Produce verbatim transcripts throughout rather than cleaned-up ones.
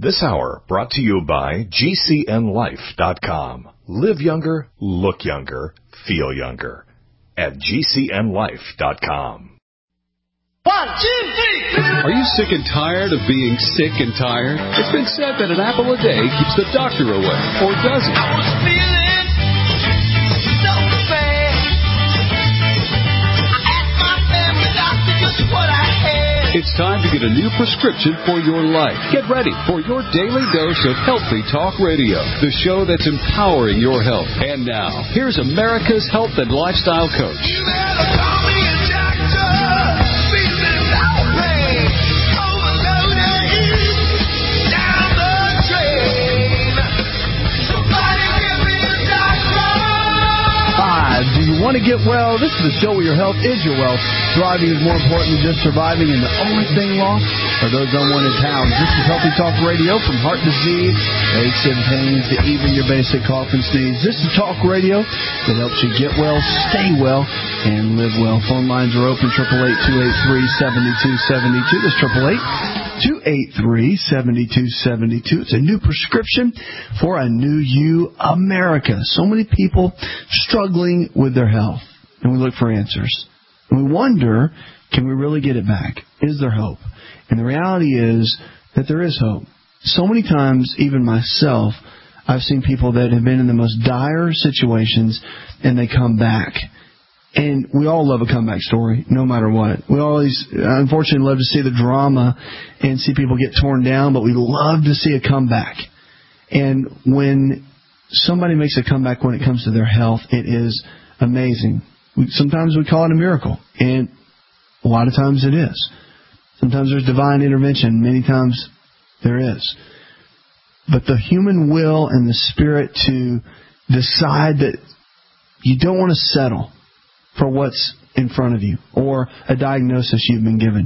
This hour brought to you by G C N life dot com. Live younger, look younger, feel younger at G C N life dot com. One, two, three. Are you sick and tired of being sick and tired? It's been said that an apple a day keeps the doctor away, or does it? I was feeling so bad. I asked my family doctor just what I had. It's time to get a new prescription for your life. Get ready for your daily dose of Healthy Talk Radio, the show that's empowering your health. And now, here's America's health and lifestyle coach. You better call me a doctor. Feeling no pain. Overloaded. Down the drain. Somebody give me a doctor. Five. Do you want to get well? This is the show where your health is your wealth. Thriving is more important than just surviving, and the only thing lost are those unwanted pounds. This is Healthy Talk Radio, from heart disease, aches and pains, to even your basic cough and sneeze. This is Talk Radio that helps you get well, stay well, and live well. Phone lines are open, eight eight eight, two eight three, seven two seven two. That's eight eight eight, two eight three, seven two seven two. It's a new prescription for a new you, America. So many people struggling with their health, and we look for answers. And we wonder, can we really get it back? Is there hope? And the reality is that there is hope. So many times, even myself, I've seen people that have been in the most dire situations, and they come back. And we all love a comeback story, no matter what. We always, unfortunately, love to see the drama and see people get torn down, but we love to see a comeback. And when somebody makes a comeback when it comes to their health, it is amazing. We, sometimes we call it a miracle, and a lot of times it is. Sometimes there's divine intervention. Many times there is. But the human will and the spirit to decide that you don't want to settle for what's in front of you or a diagnosis you've been given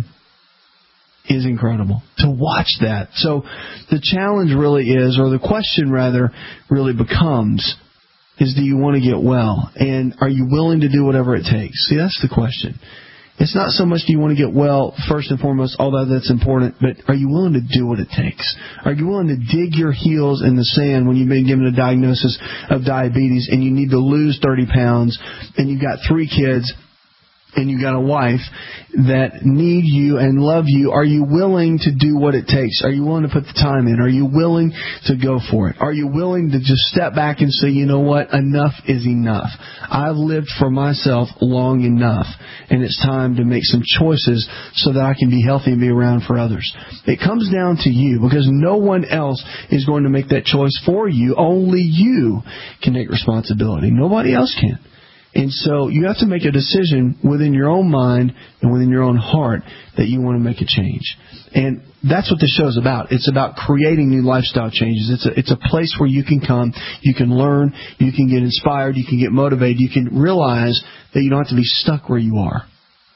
is incredible. To watch that. So the challenge really is, or the question rather, really becomes, is do you want to get well? And are you willing to do whatever it takes? See, that's the question. It's not so much do you want to get well, first and foremost, although that's important, but are you willing to do what it takes? Are you willing to dig your heels in the sand when you've been given a diagnosis of diabetes and you need to lose thirty pounds and you've got three kids and you got a wife that need you and love you? Are you willing to do what it takes? Are you willing to put the time in? Are you willing to go for it? Are you willing to just step back and say, you know what, enough is enough. I've lived for myself long enough, and it's time to make some choices so that I can be healthy and be around for others. It comes down to you, because no one else is going to make that choice for you. Only you can take responsibility. Nobody else can. And so you have to make a decision within your own mind and within your own heart that you want to make a change. And that's what this show is about. It's about creating new lifestyle changes. It's a, it's a place where you can come, you can learn, you can get inspired, you can get motivated, you can realize that you don't have to be stuck where you are,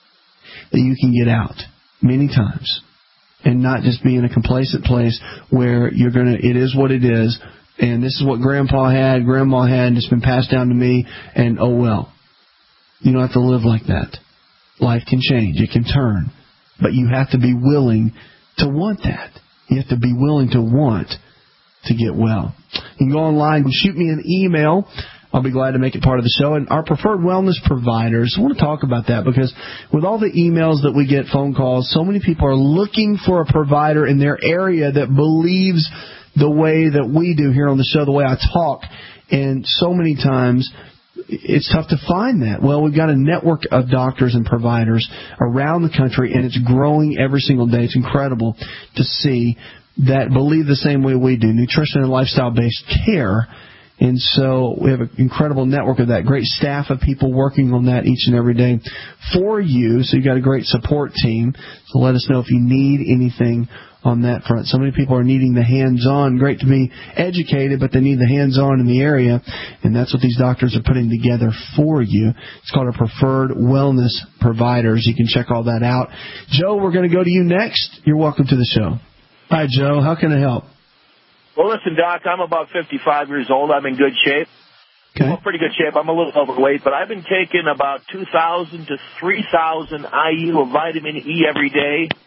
that you can get out many times and not just be in a complacent place where you're going to, it is what it is. And this is what Grandpa had, Grandma had, and it's been passed down to me, and oh well. You don't have to live like that. Life can change. It can turn. But you have to be willing to want that. You have to be willing to want to get well. You can go online and shoot me an email. I'll be glad to make it part of the show. And our preferred wellness providers, I want to talk about that, because with all the emails that we get, phone calls, so many people are looking for a provider in their area that believes the way that we do here on the show, the way I talk. And so many times it's tough to find that. Well, we've got a network of doctors and providers around the country, and it's growing every single day. It's incredible to see that believe the same way we do, nutrition and lifestyle-based care. And so we have an incredible network of that, great staff of people working on that each and every day for you. So you've got a great support team. So let us know if you need anything on that front. So many people are needing the hands-on. Great to be educated, but they need the hands-on in the area, and that's what these doctors are putting together for you. It's called our Preferred Wellness Providers. You can check all that out. Joe, we're going to go to you next. You're welcome to the show. Hi, Joe. How can I help? Well, listen, Doc, I'm about fifty-five years old. I'm in good shape. Okay. I'm in pretty good shape. I'm a little overweight, but I've been taking about two thousand to three thousand I U of vitamin E every day.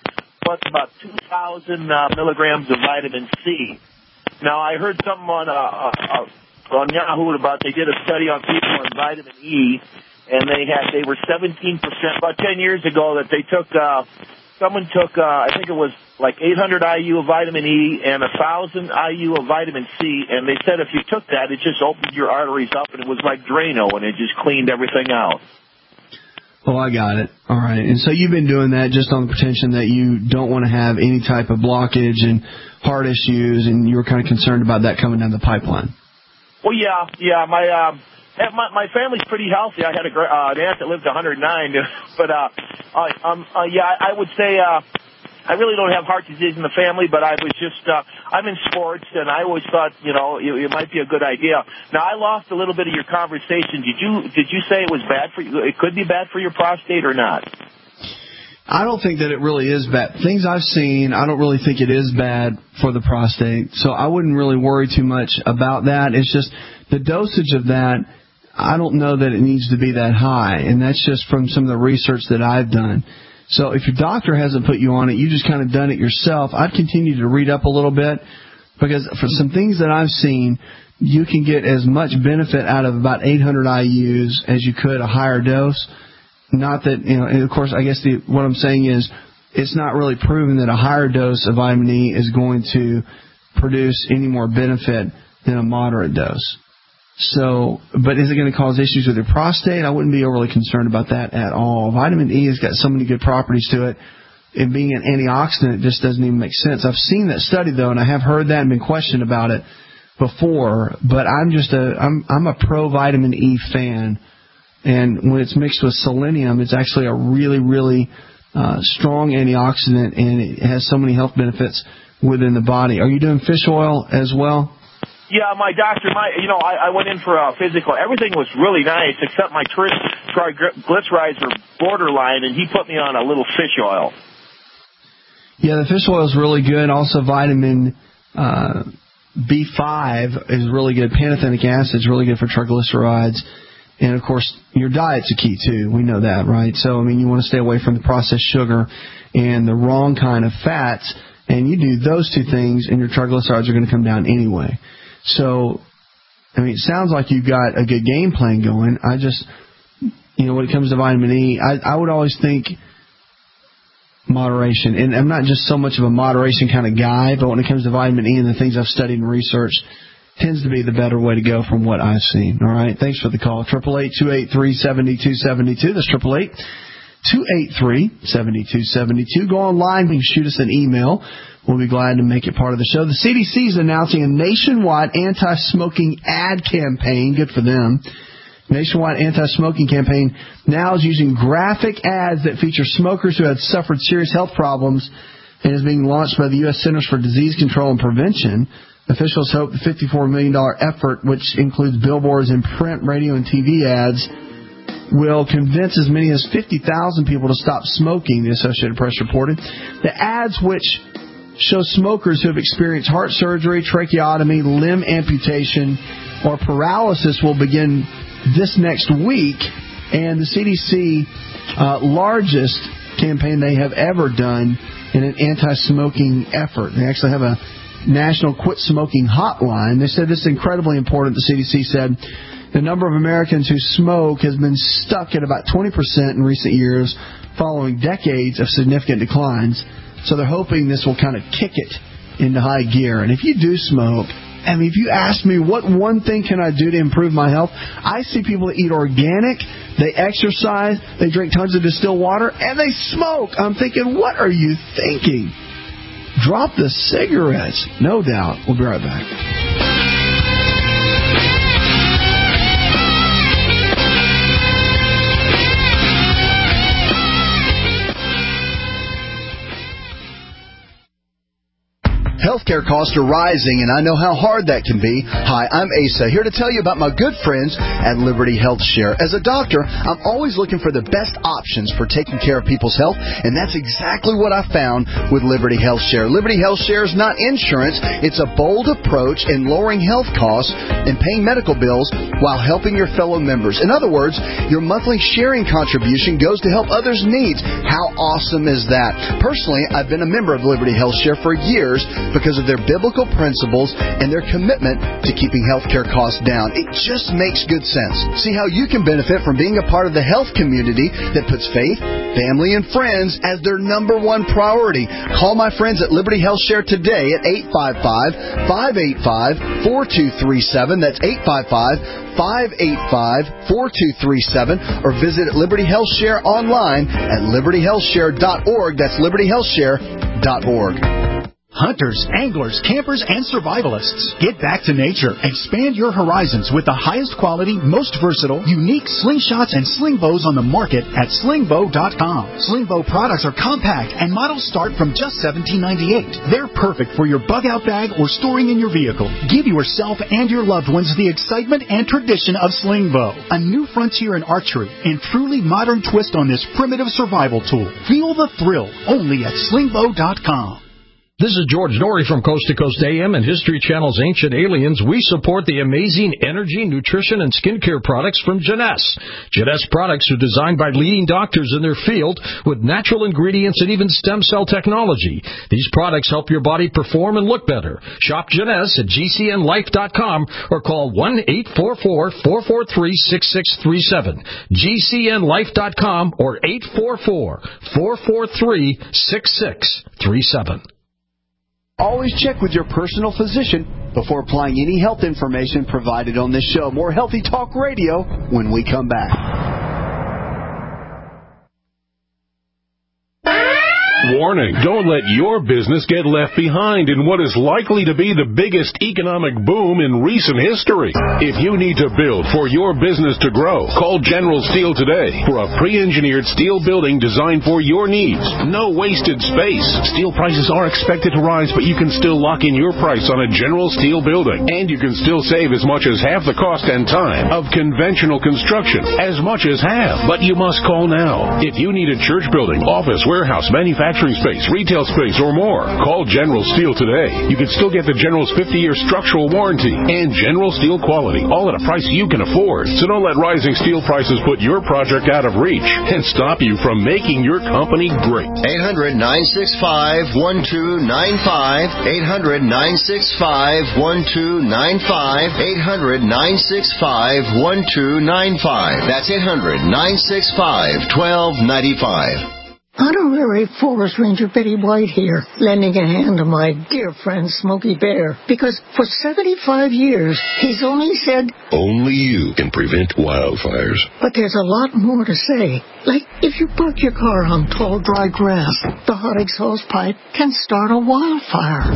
plus about two thousand uh, milligrams of vitamin C. Now, I heard something on, uh, uh, on Yahoo about they did a study on people on vitamin E, and they had they were seventeen percent, about ten years ago, that they took, uh, someone took, uh, I think it was like eight hundred I U of vitamin E and one thousand I U of vitamin C, and they said if you took that, it just opened your arteries up, and it was like Drano, and it just cleaned everything out. Oh, I got it. All right. And so you've been doing that just on the pretension that you don't want to have any type of blockage and heart issues, and you were kind of concerned about that coming down the pipeline. Well, yeah, yeah. My um, my, my family's pretty healthy. I had a uh, an aunt that lived one hundred nine, but uh, uh, um, uh, yeah, I would say uh, I really don't have heart disease in the family, but I was just uh, I'm in sports, and I always thought, you know, it, it might be a good idea. Now, I lost a little bit of your conversation. Did you did you say it was bad for you? It could be bad for your prostate or not? I don't think that it really is bad. Things I've seen, I don't really think it is bad for the prostate. So I wouldn't really worry too much about that. It's just the dosage of that, I don't know that it needs to be that high. And that's just from some of the research that I've done. So if your doctor hasn't put you on it, you just kind of done it yourself, I'd continue to read up a little bit, because for some things that I've seen, you can get as much benefit out of about eight hundred I U's as you could a higher dose. Not that, you know, and of course, I guess the, what I'm saying is it's not really proven that a higher dose of vitamin E is going to produce any more benefit than a moderate dose. So, but is it going to cause issues with your prostate? I wouldn't be overly concerned about that at all. Vitamin E has got so many good properties to it. And being an antioxidant, it just doesn't even make sense. I've seen that study, though, and I have heard that and been questioned about it before. But I'm just a, I'm, I'm a pro vitamin E fan. And when it's mixed with selenium, it's actually a really, really uh, strong antioxidant, and it has so many health benefits within the body. Are you doing fish oil as well? Yeah, my doctor, my you know, I, I went in for a physical. Everything was really nice except my triglycerides were borderline, and he put me on a little fish oil. Yeah, the fish oil is really good. Also, vitamin uh, B five is really good. Pantothenic acid is really good for triglycerides. And, of course, your diet's a key, too. We know that, right? So, I mean, you want to stay away from the processed sugar and the wrong kind of fats. And you do those two things, and your triglycerides are going to come down anyway. So, I mean, it sounds like you've got a good game plan going. I just, you know, when it comes to vitamin E, I, I would always think moderation. And I'm not just so much of a moderation kind of guy, but when it comes to vitamin E and the things I've studied and researched, tends to be the better way to go from what I've seen. All right, thanks for the call. eight eight eight, two eight three, seven two seven two. That's eight eight eight, two eight three, seven two seven two. Go online. You can shoot us an email. We'll be glad to make it part of the show. The C D C is announcing a nationwide anti-smoking ad campaign. Good for them. Nationwide anti-smoking campaign now is using graphic ads that feature smokers who have suffered serious health problems, and is being launched by the U S Centers for Disease Control and Prevention. Officials hope the fifty-four million dollars effort, which includes billboards and print, radio, and T V ads, will convince as many as fifty thousand people to stop smoking, the Associated Press reported. The ads, which show smokers who have experienced heart surgery, tracheotomy, limb amputation, or paralysis, will begin this next week. And the C D C uh, largest campaign they have ever done in an anti-smoking effort. They actually have a National Quit Smoking Hotline. They said this is incredibly important. The C D C said the number of Americans who smoke has been stuck at about twenty percent in recent years, following decades of significant declines. So they're hoping this will kind of kick it into high gear. And if you do smoke, I mean, if you ask me what one thing can I do to improve my health, I see people that eat organic, they exercise, they drink tons of distilled water, and they smoke. I'm thinking, what are you thinking? Drop the cigarettes. No doubt. We'll be right back. Healthcare costs are rising, and I know how hard that can be. Hi, I'm Asa, here to tell you about my good friends at Liberty Health Share. As a doctor, I'm always looking for the best options for taking care of people's health, and that's exactly what I found with Liberty Health Share. Liberty Health Share is not insurance. It's a bold approach in lowering health costs and paying medical bills while helping your fellow members. In other words, your monthly sharing contribution goes to help others' needs. How awesome is that? Personally, I've been a member of Liberty Health Share for years because of their biblical principles and their commitment to keeping healthcare costs down. It just makes good sense. See how you can benefit from being a part of the health community that puts faith, family, and friends as their number one priority. Call my friends at Liberty Health Share today at eight five five, five eight five, four two three seven. That's eight five five, five eight five, four two three seven, or visit Liberty Health Share online at liberty health share dot org. That's liberty health share dot org. Hunters, anglers, campers, and survivalists. Get back to nature. Expand your horizons with the highest quality, most versatile, unique slingshots and sling bows on the market at sling bow dot com. Sling bow products are compact and models start from just seventeen ninety-eight. They're perfect for your bug-out bag or storing in your vehicle. Give yourself and your loved ones the excitement and tradition of sling bow, a new frontier in archery and truly modern twist on this primitive survival tool. Feel the thrill only at sling bow dot com. This is George Norrie from Coast to Coast A M and History Channel's Ancient Aliens. We support the amazing energy, nutrition, and skincare products from Jeunesse. Jeunesse products are designed by leading doctors in their field with natural ingredients and even stem cell technology. These products help your body perform and look better. Shop Jeunesse at G C N life dot com or call one eight four four, four four three, six six three seven. G C N life dot com or eight four four, four four three, six six three seven. Always check with your personal physician before applying any health information provided on this show. More Healthy Talk Radio when we come back. Warning, don't let your business get left behind in what is likely to be the biggest economic boom in recent history. If you need to build for your business to grow, call General Steel today for a pre-engineered steel building designed for your needs. No wasted space. Steel prices are expected to rise, but you can still lock in your price on a General Steel building. And you can still save as much as half the cost and time of conventional construction. As much as half. But you must call now. If you need a church building, office, warehouse, manufacturing space, retail space, or more, call General Steel today. You can still get the General's fifty-year structural warranty and General Steel quality, all at a price you can afford. So don't let rising steel prices put your project out of reach and stop you from making your company great. eight hundred, nine six five, one two nine five. eight hundred, nine six five, one two nine five. eight hundred, nine six five, one two nine five. That's eight hundred, nine six five, one two nine five. Honorary Forest Ranger Betty White here, lending a hand to my dear friend Smokey Bear, because for seventy-five years, he's only said, only you can prevent wildfires. But there's a lot more to say. Like, if you park your car on tall, dry grass, the hot exhaust pipe can start a wildfire.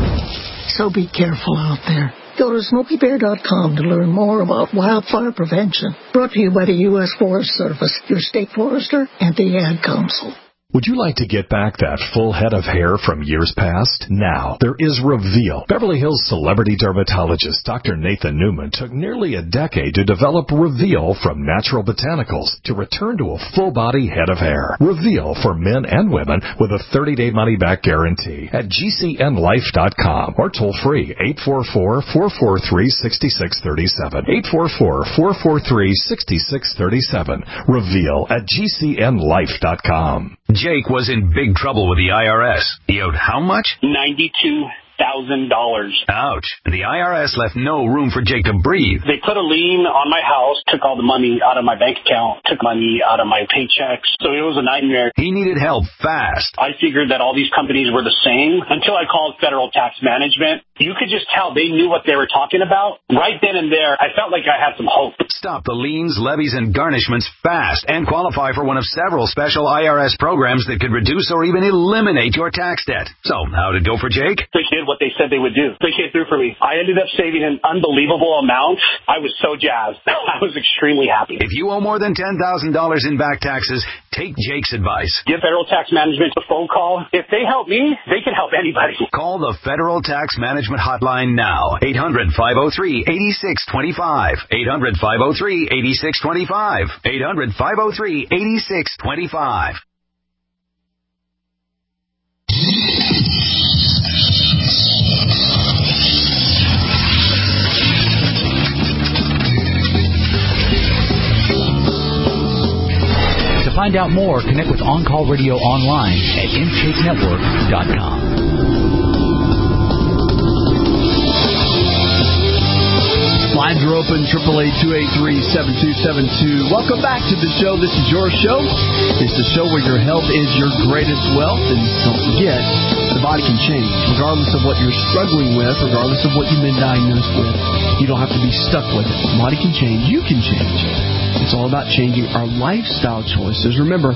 So be careful out there. Go to smokey bear dot com to learn more about wildfire prevention. Brought to you by the U S Forest Service, your state forester, and the Ad Council. Would you like to get back that full head of hair from years past? Now, there is Reveal. Beverly Hills celebrity dermatologist Doctor Nathan Newman took nearly a decade to develop Reveal from natural botanicals to return to a full-body head of hair. Reveal for men and women with a thirty-day money-back guarantee at G C N life dot com or toll-free eight four four, four four three, six six three seven. eight four four, four four three, six six three seven. Reveal at G C N life dot com. Jake was in big trouble with the I R S. He owed how much? ninety-two thousand dollars. Ouch. The I R S left no room for Jake to breathe. They put a lien on my house, took all the money out of my bank account, took money out of my paychecks. So it was a nightmare. He needed help fast. I figured that all these companies were the same until I called Federal Tax Management. You could just tell they knew what they were talking about. Right then and there, I felt like I had some hope. Stop the liens, levies, and garnishments fast and qualify for one of several special I R S programs that could reduce or even eliminate your tax debt. So, how'd it go for Jake? They did what they said they would do. They came through for me. I ended up saving an unbelievable amount. I was so jazzed. I was extremely happy. If you owe more than ten thousand dollars in back taxes, Take Jake's advice. Give Federal Tax Management a phone call. If they help me, they can help anybody. Call the Federal Tax Management Hotline now. eight hundred, five oh three, eight six two five. eight hundred, five oh three, eight six two five. eight hundred, five oh three, eight six two five. To find out more, connect with On Call Radio online at in shape network dot com. Lines are open, triple eight, two eight three, seven two seven two. Welcome back to the show. This is your show. It's the show where your health is your greatest wealth. And don't forget, the body can change. Regardless of what you're struggling with, regardless of what you've been diagnosed with, you don't have to be stuck with it. The body can change. You can change. It's all about changing our lifestyle choices. Remember,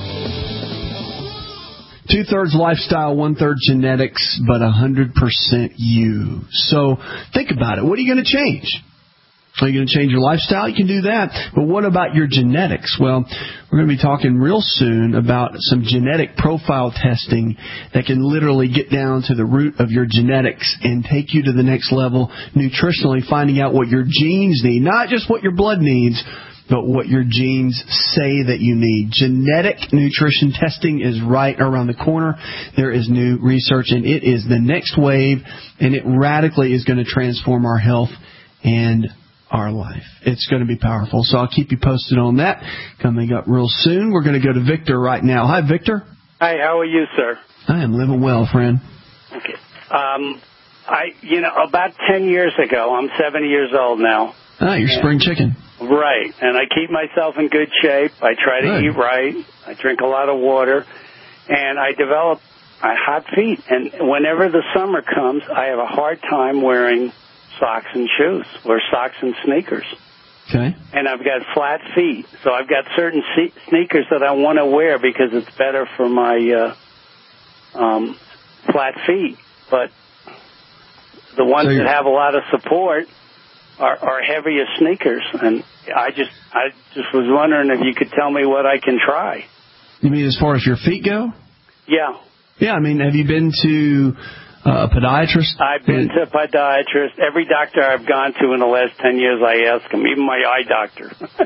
two-thirds lifestyle, one-third genetics, but one hundred percent you. So think about it. What are you going to change? Are you going to change your lifestyle? You can do that. But what about your genetics? Well, we're going to be talking real soon about some genetic profile testing that can literally get down to the root of your genetics and take you to the next level nutritionally, finding out what your genes need, not just what your blood needs, but what your genes say that you need. Genetic nutrition testing is right around the corner. There is new research, and it is the next wave, and it radically is going to transform our health and our life. It's going to be powerful. So I'll keep you posted on that. Coming up real soon, we're going to go to Victor right now. Hi, Victor. Hi, how are you, sir? I am living well, friend. Okay. Um, I, you know, about ten years ago, I'm seventy years old now. Ah, you're spring chicken. Right. And I keep myself in good shape. I try to Good. eat right. I drink a lot of water. And I develop uh, hot feet. And whenever the summer comes, I have a hard time wearing socks and shoes, or socks and sneakers. Okay. And I've got flat feet, so I've got certain se- sneakers that I want to wear because it's better for my uh, um, flat feet. But the ones so that have a lot of support are, are heavier sneakers, and I just I just was wondering if you could tell me what I can try. You mean as far as your feet go? Yeah. Yeah, I mean, have you been to Uh, a podiatrist? I've been to a podiatrist. Every doctor I've gone to in the last ten years, I ask them, even my eye doctor.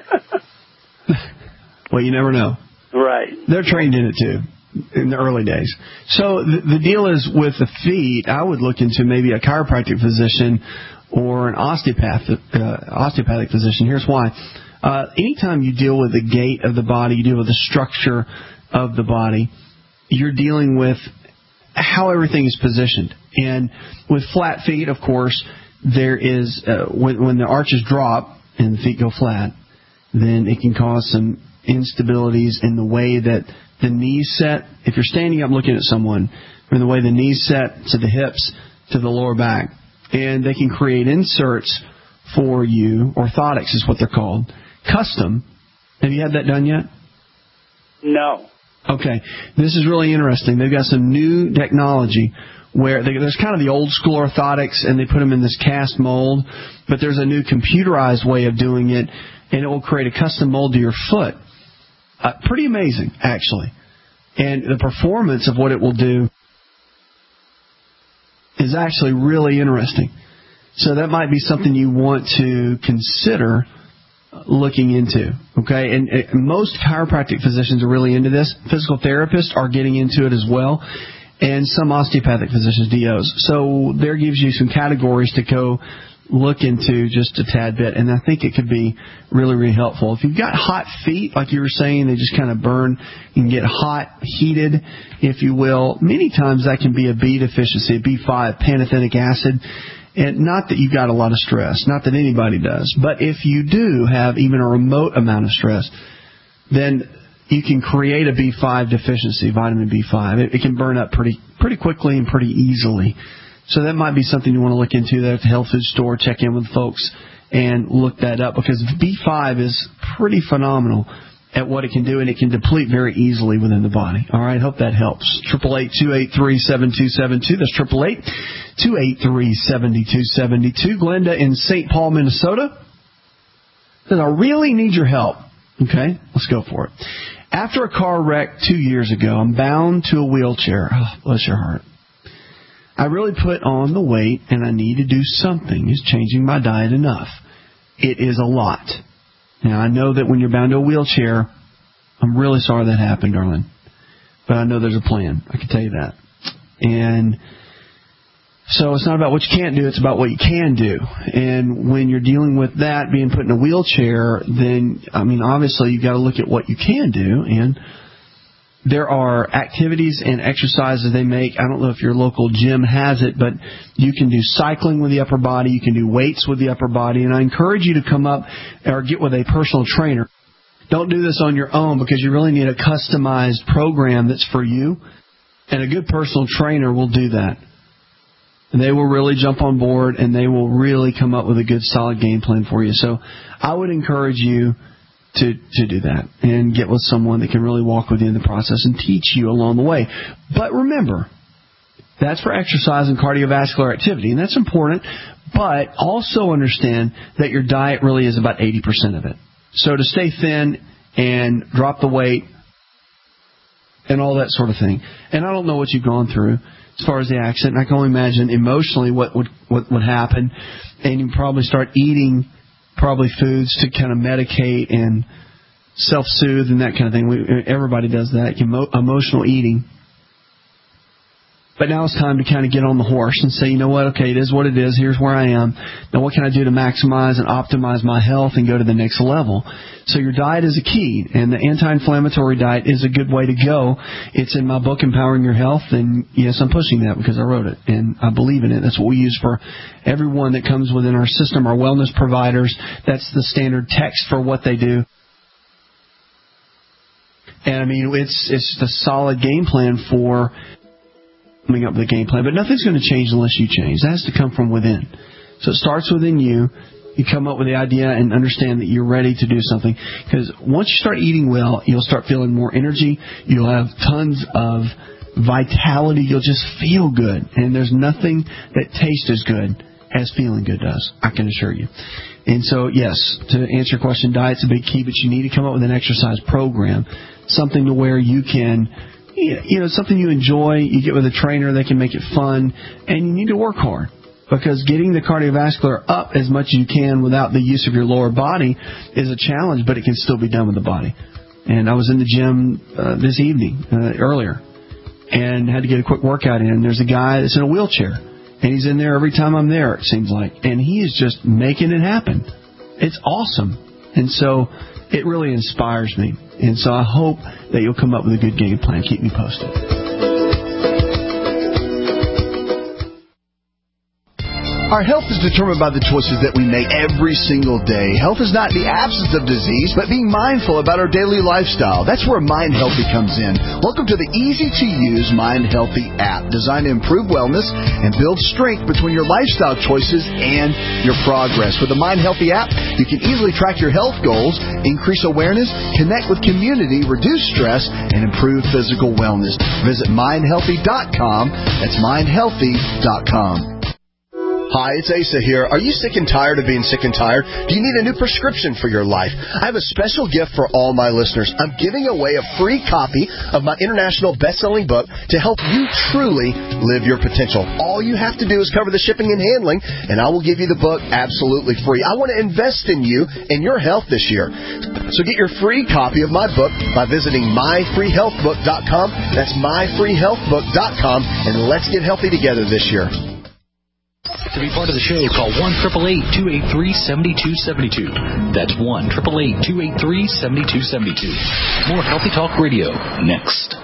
Well, you never know. Right. They're trained in it, too, in the early days. So the, the deal is with the feet, I would look into maybe a chiropractic physician or an osteopath, uh, osteopathic physician. Here's why. Uh, anytime you deal with the gait of the body, you deal with the structure of the body, you're dealing with how everything is positioned. And with flat feet, of course, there is, uh, when, when the arches drop and the feet go flat, then it can cause some instabilities in the way that the knees set. If you're standing up looking at someone, or the way the knees set to the hips, to the lower back, and they can create inserts for you. Orthotics is what they're called. Custom. Have you had that done yet? No. Okay, this is really interesting. They've got some new technology where they, there's kind of the old school orthotics, and they put them in this cast mold, but there's a new computerized way of doing it, and it will create a custom mold to your foot. Uh, pretty amazing, actually. And the performance of what it will do is actually really interesting. So that might be something you want to consider looking into, okay? And, and most chiropractic physicians are really into this. Physical therapists are getting into it as well, and some osteopathic physicians, D Os. So there gives you some categories to go look into just a tad bit, and I think it could be really, really helpful. If you've got hot feet, like you were saying, they just kind of burn and get hot, heated, if you will, many times that can be a B deficiency, a B five, pantothenic acid. And not that you've got a lot of stress, not that anybody does, but if you do have even a remote amount of stress, then you can create a B five deficiency, vitamin B five. It, it can burn up pretty pretty quickly and pretty easily. So that might be something you want to look into there at the health food store, check in with folks, and look that up, because B five is pretty phenomenal at what it can do, and it can deplete very easily within the body. All right, hope that helps. triple eight, two eight three, seven two seven two. That's triple eight, two eight three, seven two seven two. Glenda in Saint Paul, Minnesota says, I really need your help. Okay, let's go for it. After a car wreck two years ago, I'm bound to a wheelchair. Oh, bless your heart. I really put on the weight, and I need to do something. Is changing my diet enough? It is a lot. Now, I know that when you're bound to a wheelchair, I'm really sorry that happened, darling. But I know there's a plan. I can tell you that. And so it's not about what you can't do, it's about what you can do. And when you're dealing with that, being put in a wheelchair, then, I mean, obviously you've got to look at what you can do. And there are activities and exercises they make. I don't know if your local gym has it, but you can do cycling with the upper body. You can do weights with the upper body. And I encourage you to come up or get with a personal trainer. Don't do this on your own because you really need a customized program that's for you. And a good personal trainer will do that. And they will really jump on board, and they will really come up with a good, solid game plan for you. So I would encourage you to to do that and get with someone that can really walk with you in the process and teach you along the way. But remember, that's for exercise and cardiovascular activity, and that's important. But also understand that your diet really is about eighty percent of it. So to stay thin and drop the weight and all that sort of thing. And I don't know what you've gone through as far as the accident. I can only imagine emotionally what would what would happen. And you probably start eating probably foods to kind of medicate and self-soothe and that kind of thing. We, everybody does that, emo, emotional eating. But now it's time to kind of get on the horse and say, you know what, okay, it is what it is. Here's where I am. Now what can I do to maximize and optimize my health and go to the next level? So your diet is a key, and the anti-inflammatory diet is a good way to go. It's in my book, Empowering Your Health, and yes, I'm pushing that because I wrote it, and I believe in it. That's what we use for everyone that comes within our system, our wellness providers. That's the standard text for what they do. And, I mean, it's it's the solid game plan for coming up with a game plan. But nothing's going to change unless you change. That has to come from within. So it starts within you. You come up with the idea and understand that you're ready to do something. Because once you start eating well, you'll start feeling more energy. You'll have tons of vitality. You'll just feel good. And there's nothing that tastes as good as feeling good does, I can assure you. And so, yes, to answer your question, diet's a big key, but you need to come up with an exercise program, something to where you can, you know, something you enjoy. You get with a trainer, they can make it fun, and you need to work hard. Because getting the cardiovascular up as much as you can without the use of your lower body is a challenge, but it can still be done with the body. And I was in the gym uh, this evening, uh, earlier, and had to get a quick workout in. There's a guy that's in a wheelchair, and he's in there every time I'm there, it seems like. And he is just making it happen. It's awesome. And so it really inspires me. And so I hope that you'll come up with a good game plan. Keep me posted. Our health is determined by the choices that we make every single day. Health is not the absence of disease, but being mindful about our daily lifestyle. That's where Mind Healthy comes in. Welcome to the easy-to-use Mind Healthy app, designed to improve wellness and build strength between your lifestyle choices and your progress. With the Mind Healthy app, you can easily track your health goals, increase awareness, connect with community, reduce stress, and improve physical wellness. Visit mind healthy dot com. That's mind healthy dot com. Hi, it's Asa here. Are you sick and tired of being sick and tired? Do you need a new prescription for your life? I have a special gift for all my listeners. I'm giving away a free copy of my international best-selling book to help you truly live your potential. All you have to do is cover the shipping and handling, and I will give you the book absolutely free. I want to invest in you and your health this year. So get your free copy of my book by visiting my free health book dot com. That's my free health book dot com, and let's get healthy together this year. To be part of the show, call one eight eight eight, two eight three, seven two seven two. That's one eight eight eight, two eight three, seven two seven two. More Healthy Talk Radio next.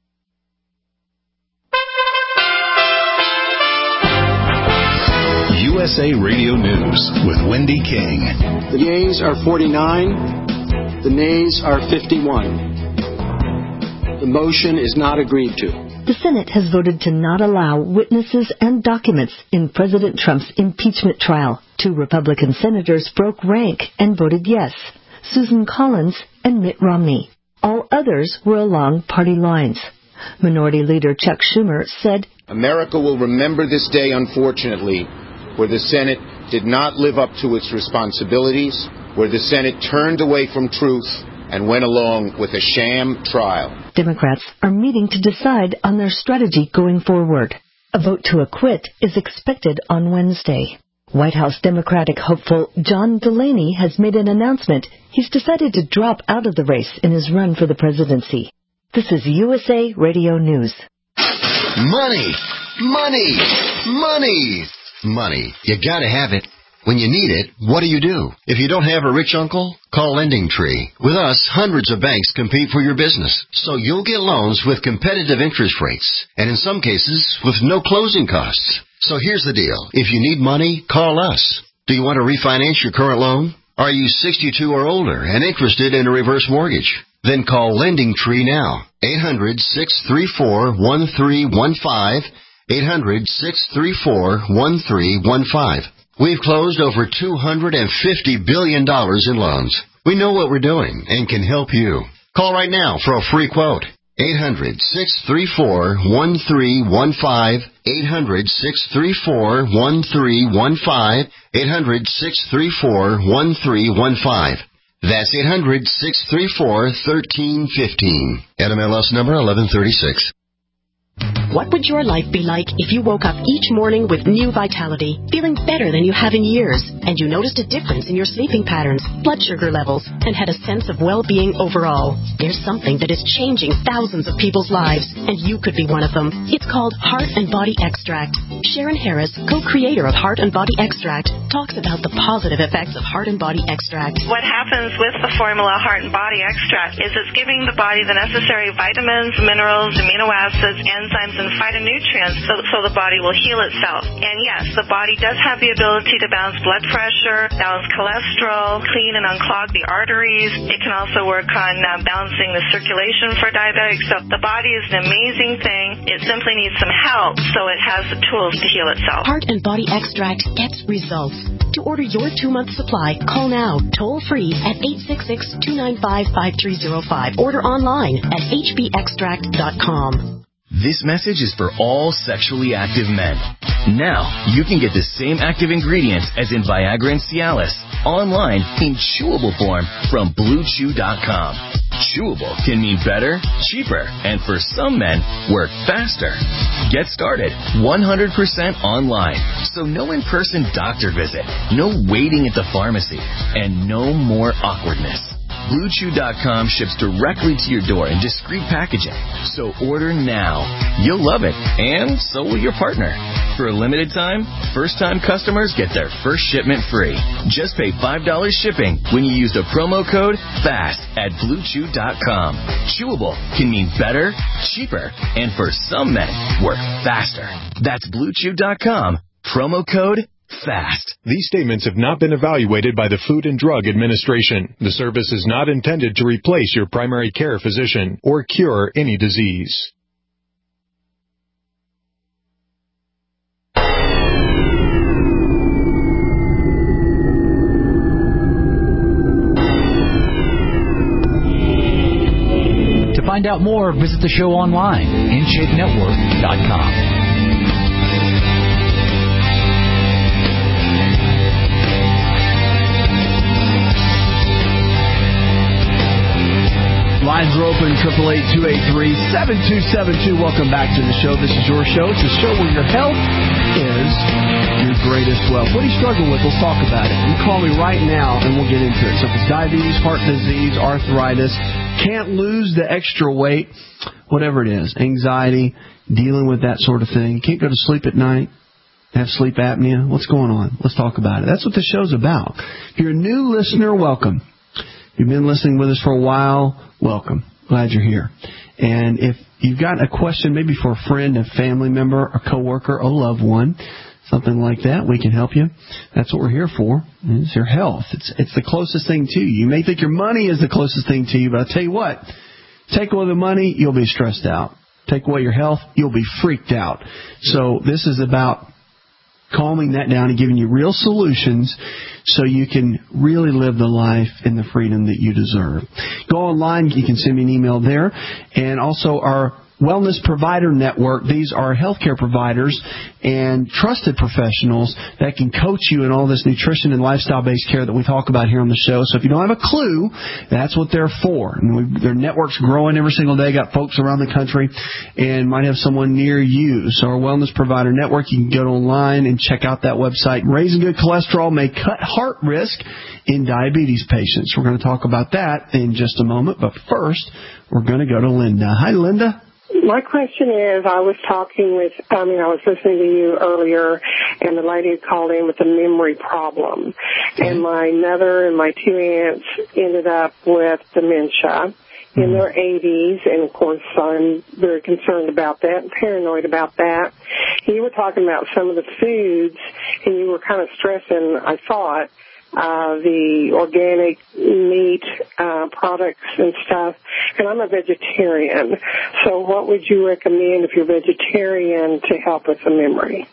U S A Radio News with Wendy King. The yeas are forty-nine. The nays are fifty-one. The motion is not agreed to. The Senate has voted to not allow witnesses and documents in President Trump's impeachment trial. Two Republican senators broke rank and voted yes, Susan Collins and Mitt Romney. All others were along party lines. Minority Leader Chuck Schumer said, America will remember this day, unfortunately, where the Senate did not live up to its responsibilities, where the Senate turned away from truth, and went along with a sham trial. Democrats are meeting to decide on their strategy going forward. A vote to acquit is expected on Wednesday. White House Democratic hopeful John Delaney has made an announcement. He's decided to drop out of the race in his run for the presidency. This is U S A Radio News. Money! Money! Money! Money. You gotta have it. When you need it, what do you do? If you don't have a rich uncle, call Lending Tree. With us, hundreds of banks compete for your business, so you'll get loans with competitive interest rates, and in some cases, with no closing costs. So here's the deal. If you need money, call us. Do you want to refinance your current loan? Are you sixty-two or older and interested in a reverse mortgage? Then call Lending Tree now. eight hundred, six three four, one three one five. eight hundred, six three four, one three one five. We've closed over two hundred fifty billion dollars in loans. We know what we're doing and can help you. Call right now for a free quote. eight hundred, six three four, one three one five. eight hundred, six three four, one three one five. eight hundred, six three four, one three one five. That's eight hundred, six three four, one three one five. N M L S number eleven thirty-six. What would your life be like if you woke up each morning with new vitality, feeling better than you have in years, and you noticed a difference in your sleeping patterns, blood sugar levels, and had a sense of well-being overall? There's something that is changing thousands of people's lives, and you could be one of them. It's called Heart and Body Extract. Sharon Harris, co-creator of Heart and Body Extract, talks about the positive effects of Heart and Body Extract. What happens with the formula Heart and Body Extract is it's giving the body the necessary vitamins, minerals, amino acids, enzymes, and phytonutrients so, so the body will heal itself. And yes, the body does have the ability to balance blood pressure, balance cholesterol, clean and unclog the arteries. It can also work on uh, balancing the circulation for diabetics. So the body is an amazing thing. It simply needs some help so it has the tools to heal itself. Heart and Body Extract gets results. To order your two-month supply, call now, toll-free at eight six six, two nine five, five three zero five. Order online at h b extract dot com. This message is for all sexually active men. Now, you can get the same active ingredients as in Viagra and Cialis online in chewable form from blue chew dot com. Chewable can mean better, cheaper, and for some men, work faster. Get started one hundred percent online. So no in-person doctor visit, no waiting at the pharmacy, and no more awkwardness. blue chew dot com ships directly to your door in discreet packaging. So order now. You'll love it, and so will your partner. For a limited time, first-time customers get their first shipment free. Just pay five dollars shipping when you use the promo code FAST at blue chew dot com. Chewable can mean better, cheaper, and for some men, work faster. That's blue chew dot com. Promo code FAST. These statements have not been evaluated by the Food and Drug Administration. The service is not intended to replace your primary care physician or cure any disease. To find out more, visit the show online, in shape network dot com. Lines are open, triple eight, two eight three, seven two seven two. Welcome back to the show. This is your show. It's a show where your health is your greatest wealth. What do you struggle with? Let's talk about it. You call me right now, and we'll get into it. So if it's diabetes, heart disease, arthritis, can't lose the extra weight, whatever it is, anxiety, dealing with that sort of thing, can't go to sleep at night, have sleep apnea, what's going on? Let's talk about it. That's what the show's about. If you're a new listener, welcome. If you've been listening with us for a while, welcome. Glad you're here. And if you've got a question maybe for a friend, a family member, a coworker, a loved one, something like that, we can help you. That's what we're here for. It's your health. It's it's the closest thing to you. You may think your money is the closest thing to you, but I'll tell you what, take away the money, you'll be stressed out. Take away your health, you'll be freaked out. So this is about calming that down and giving you real solutions so you can really live the life and the freedom that you deserve. Go online. You can send me an email there. And also our Wellness Provider Network. These are healthcare providers and trusted professionals that can coach you in all this nutrition and lifestyle-based care that we talk about here on the show. So if you don't have a clue, that's what they're for. And we, their network's growing every single day. Got folks around the country and might have someone near you. So our Wellness Provider Network, you can go online and check out that website. Raising good cholesterol may cut heart risk in diabetes patients. We're going to talk about that in just a moment. But first, we're going to go to Linda. Hi, Linda. My question is, I was talking with, I mean, I was listening to you earlier, and the lady had called in with a memory problem. Okay. And my mother and my two aunts ended up with dementia in their eighties, and of course I'm very concerned about that and paranoid about that. You were talking about some of the foods, and you were kind of stressing, I thought, Uh, the organic meat uh, products and stuff, and I'm a vegetarian. So what would you recommend if you're vegetarian to help with the memory?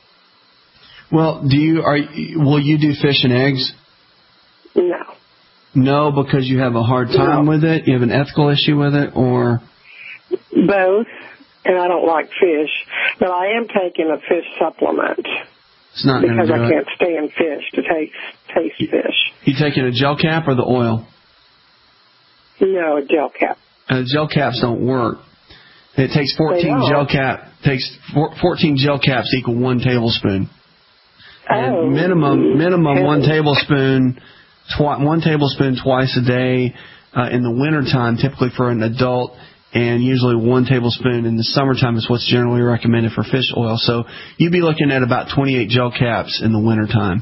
Well, do you are will you do fish and eggs? No. No, because you have a hard time no. with it? You have an ethical issue with it, or? Both, and I don't like fish, but I am taking a fish supplement. It's not because I can't stand fish to taste taste fish. You taking a gel cap or the oil? No, a gel cap. Uh, gel caps don't work. It takes fourteen gel cap takes fourteen gel caps equal one tablespoon. Oh. And minimum minimum one tablespoon twi- one tablespoon twice a day uh, in the wintertime, typically for an adult. And usually one tablespoon in the summertime is what's generally recommended for fish oil. So you'd be looking at about twenty-eight gel caps in the wintertime.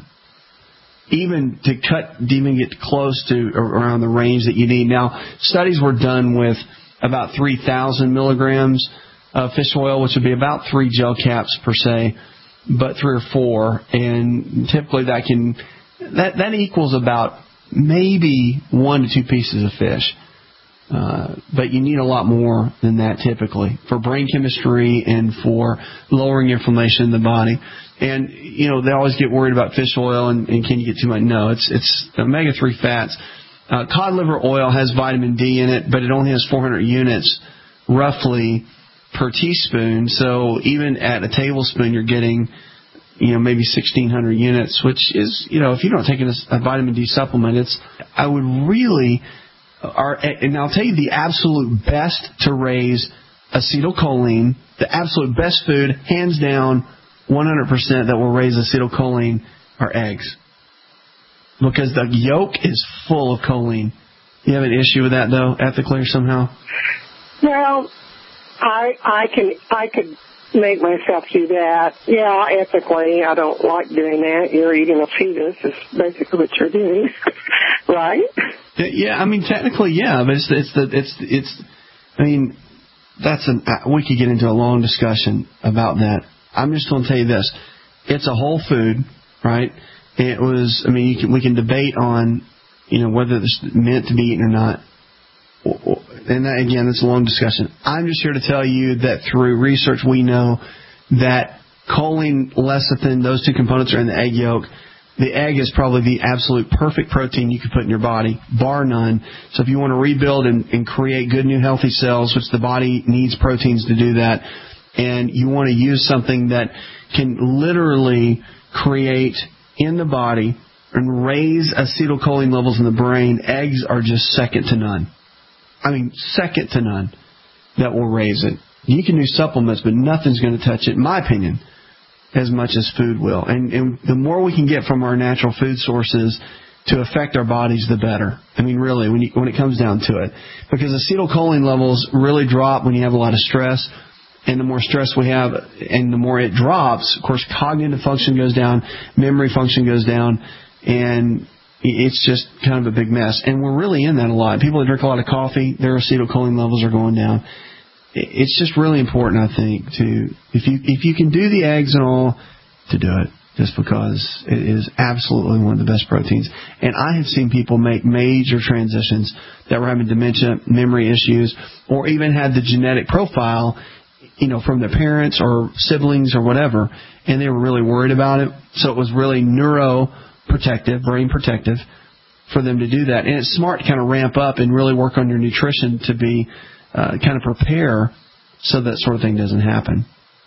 Even to cut, to even get close to around the range that you need. Now, studies were done with about three thousand milligrams of fish oil, which would be about three gel caps per se, but three or four. And typically that can, that, that equals about maybe one to two pieces of fish. Uh, but you need a lot more than that typically for brain chemistry and for lowering inflammation in the body. And, you know, they always get worried about fish oil and, and can you get too much? No, it's it's omega three fats. Uh, cod liver oil has vitamin D in it, but it only has four hundred units roughly per teaspoon. So even at a tablespoon, you're getting, you know, maybe sixteen hundred units, which is, you know, if you don't take a, a vitamin D supplement, it's, I would really... Are, and I'll tell you the absolute best to raise acetylcholine, the absolute best food, hands down, one hundred percent that will raise acetylcholine are eggs. Because the yolk is full of choline. You have an issue with that, though, ethically or somehow? Well, I I can I could make myself do that. Yeah, ethically, I don't like doing that. You're eating a fetus is basically what you're doing, right? Yeah, I mean, technically, yeah, but it's it's the it's it's. I mean, that's an. We could get into a long discussion about that. I'm just going to tell you this: it's a whole food, right? It was. I mean, you can, we can debate on, you know, whether it's meant to be eaten or not. And that, again, it's a long discussion. I'm just here to tell you that through research, we know that choline, lecithin, those two components are in the egg yolk. The egg is probably the absolute perfect protein you could put in your body, bar none. So if you want to rebuild and, and create good new healthy cells, which the body needs proteins to do that, and you want to use something that can literally create in the body and raise acetylcholine levels in the brain, eggs are just second to none. I mean, second to none that will raise it. You can do supplements, but nothing's going to touch it, in my opinion, as much as food will. And, and the more we can get from our natural food sources to affect our bodies, the better. I mean, really, when, you, when it comes down to it. Because acetylcholine levels really drop when you have a lot of stress. And the more stress we have and the more it drops, of course, cognitive function goes down, memory function goes down, and it's just kind of a big mess. And we're really in that a lot. People that drink a lot of coffee, their acetylcholine levels are going down. It's just really important, I think, to if you if you can do the eggs and all, to do it, just because it is absolutely one of the best proteins. And I have seen people make major transitions that were having dementia, memory issues, or even had the genetic profile, you know, from their parents or siblings or whatever, and they were really worried about it. So it was really neuroprotective, brain protective for them to do that. And it's smart to kind of ramp up and really work on your nutrition to be Uh, kind of prepare so that sort of thing doesn't happen.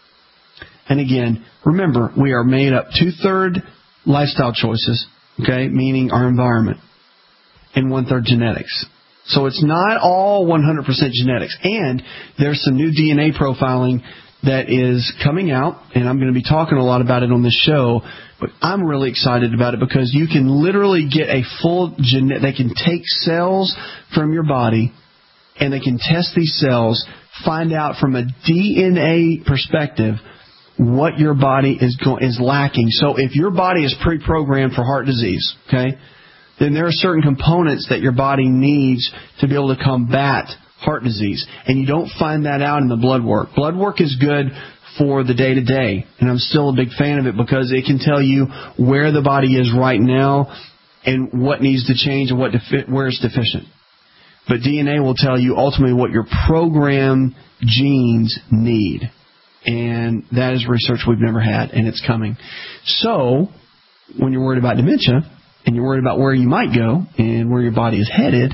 And again, remember, we are made up two-thirds lifestyle choices, okay, meaning our environment, and one-third genetics. So it's not all one hundred percent genetics. And there's some new D N A profiling that is coming out, and I'm going to be talking a lot about it on this show, but I'm really excited about it because you can literally get a full genetic. They can take cells from your body, and they can test these cells, find out from a D N A perspective what your body is go- is lacking. So if your body is pre-programmed for heart disease, okay, then there are certain components that your body needs to be able to combat heart disease. And you don't find that out in the blood work. Blood work is good for the day-to-day, and I'm still a big fan of it because it can tell you where the body is right now and what needs to change and what defi- where it's deficient. But D N A will tell you ultimately what your programmed genes need. And that is research we've never had, and it's coming. So when you're worried about dementia and you're worried about where you might go and where your body is headed,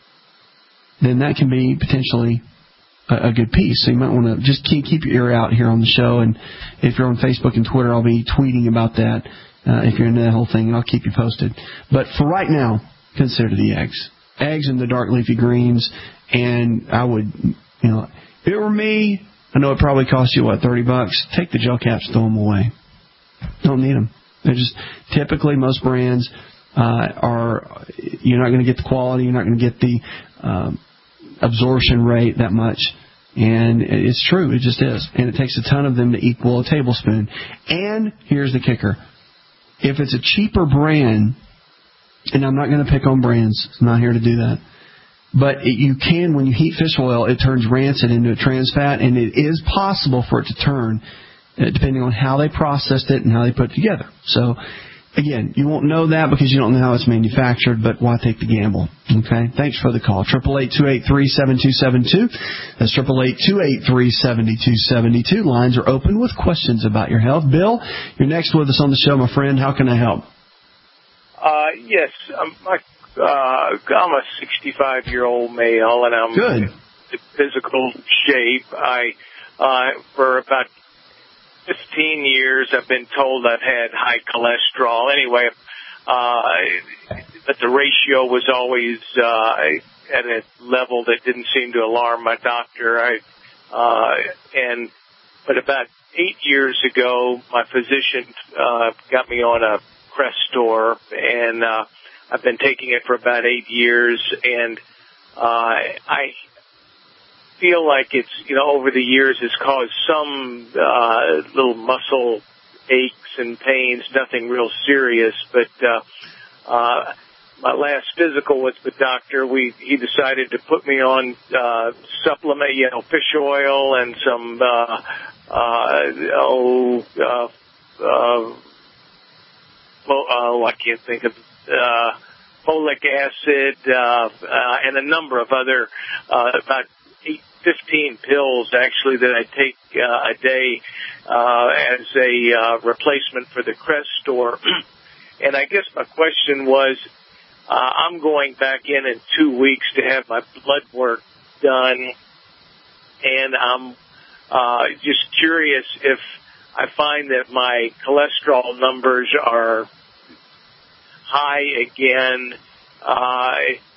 then that can be potentially a, a good piece. So you might want to just keep, keep your ear out here on the show. And if you're on Facebook and Twitter, I'll be tweeting about that uh, if you're into that whole thing, and I'll keep you posted. But for right now, consider the eggs. Eggs and the dark leafy greens. And I would, you know, if it were me, I know it probably costs you, what, thirty bucks? Take the gel caps, throw them away. Don't need them. They're just, typically most brands uh, are, you're not going to get the quality, you're not going to get the um, absorption rate that much. And it's true, it just is. And it takes a ton of them to equal a tablespoon. And here's the kicker. If it's a cheaper brand, and I'm not going to pick on brands, I'm not here to do that, but it, you can, when you heat fish oil, it turns rancid into a trans fat, and it is possible for it to turn, uh, depending on how they processed it and how they put it together. So, again, you won't know that because you don't know how it's manufactured, but why take the gamble? Okay? Thanks for the call. eight eight eight, two eight three, seven two seven two. That's eight eight eight, two eight three, seven two seven two. Lines are open with questions about your health. Bill, you're next with us on the show, my friend. How can I help? Uh, yes, um, my Uh, I'm a sixty-five-year-old male, and I'm Good. in physical shape. I, uh, for about fifteen years, I've been told I've had high cholesterol. Anyway, uh, but the ratio was always uh, at a level that didn't seem to alarm my doctor. I, uh, and but about eight years ago, my physician uh, got me on a Crestor, and uh, I've been taking it for about eight years, and uh, I feel like it's, you know, over the years has caused some uh, little muscle aches and pains, nothing real serious. But uh, uh, my last physical with the doctor, we he decided to put me on uh, supplement, you know, fish oil and some uh, uh, oh, uh, uh, oh, I can't think of. Uh, folic acid, uh, uh, and a number of other, uh, about eight, fifteen pills actually that I take, uh, a day, uh, as a, uh, replacement for the Crestor. And I guess my question was, uh, I'm going back in in two weeks to have my blood work done, and I'm, uh, just curious if I find that my cholesterol numbers are high again. Uh,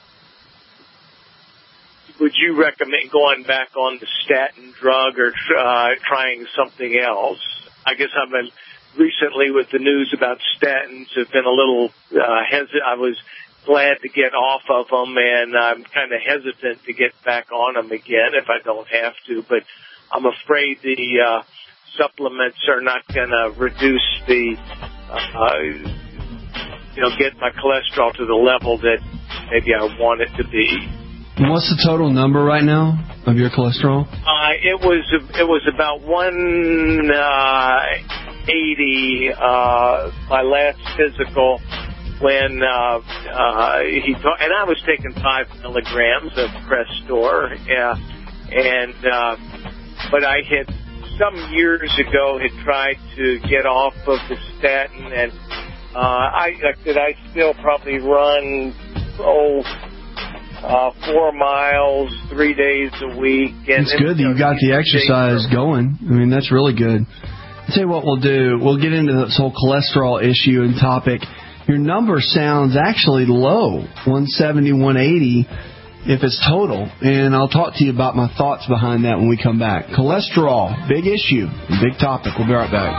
would you recommend going back on the statin drug or uh, trying something else? I guess I've been recently with the news about statins have been a little uh, hesitant. I was glad to get off of them, and I'm kind of hesitant to get back on them again if I don't have to. But I'm afraid the uh, supplements are not going to reduce the uh, you know, get my cholesterol to the level that maybe I want it to be. What's the total number right now of your cholesterol? Uh, it was it was about one eighty. Uh, my last physical when uh, uh, he ta- and I was taking five milligrams of Crestor, yeah, and uh, but I had some years ago had tried to get off of the statin and. Uh, I, I could I still probably run, oh, uh, four miles, three days a week. And it's good that you got the exercise going. I mean, that's really good. I'll tell you what we'll do. We'll get into this whole cholesterol issue and topic. Your number sounds actually low, one seventy, one eighty, if it's total. And I'll talk to you about my thoughts behind that when we come back. Cholesterol, big issue, big topic. We'll be right back.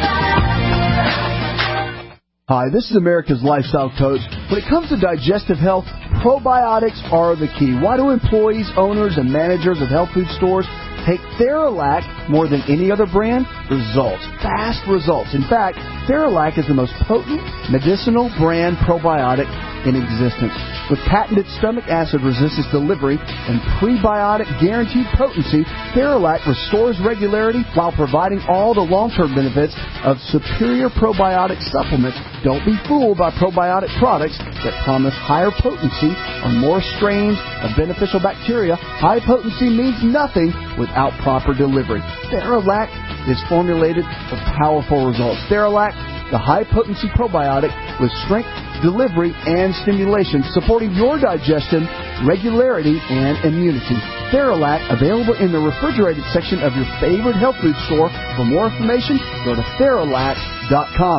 Hi, this is America's Lifestyle Coach. When it comes to digestive health, probiotics are the key. Why do employees, owners, and managers of health food stores take Theralac more than any other brand? Results. Fast results. In fact, Theralac is the most potent medicinal brand probiotic in existence. With patented stomach acid resistance delivery and prebiotic guaranteed potency, Theralac restores regularity while providing all the long-term benefits of superior probiotic supplements. Don't be fooled by probiotic products that promise higher potency or more strains of beneficial bacteria. High potency means nothing without proper delivery. Theralac is formulated for powerful results. Theralac, the high-potency probiotic with strength, delivery, and stimulation, supporting your digestion, regularity, and immunity. Theralac, available in the refrigerated section of your favorite health food store. For more information, go to Theralac dot com.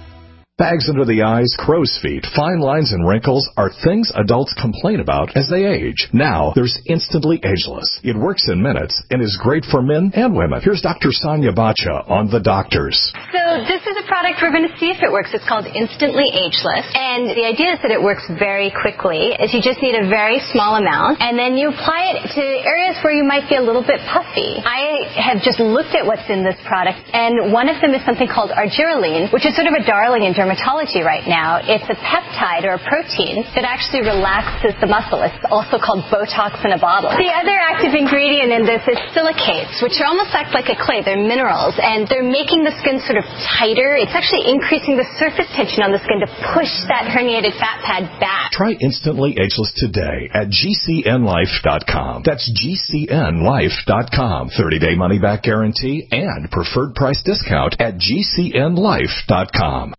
Bags under the eyes, crow's feet, fine lines, and wrinkles are things adults complain about as they age. Now, there's Instantly Ageless. It works in minutes and is great for men and women. Here's Doctor Sonia Bacha on The Doctors. So this is a product we're going to see if it works. It's called Instantly Ageless. And the idea is that it works very quickly. Is you just need a very small amount, and then you apply it to areas where you might be a little bit puffy. I have just looked at what's in this product, and one of them is something called argireline, which is sort of a darling in dermatology right now. It's a peptide or a protein that actually relaxes the muscle. It's also called Botox in a bottle. The other active ingredient in this is silicates, which are almost act like a clay. They're minerals, and they're making the skin sort of tighter. It's actually increasing the surface tension on the skin to push that herniated fat pad back. Try Instantly Ageless today at G C N life dot com. That's G C N life dot com. thirty-day money-back guarantee and preferred price discount at G C N life dot com.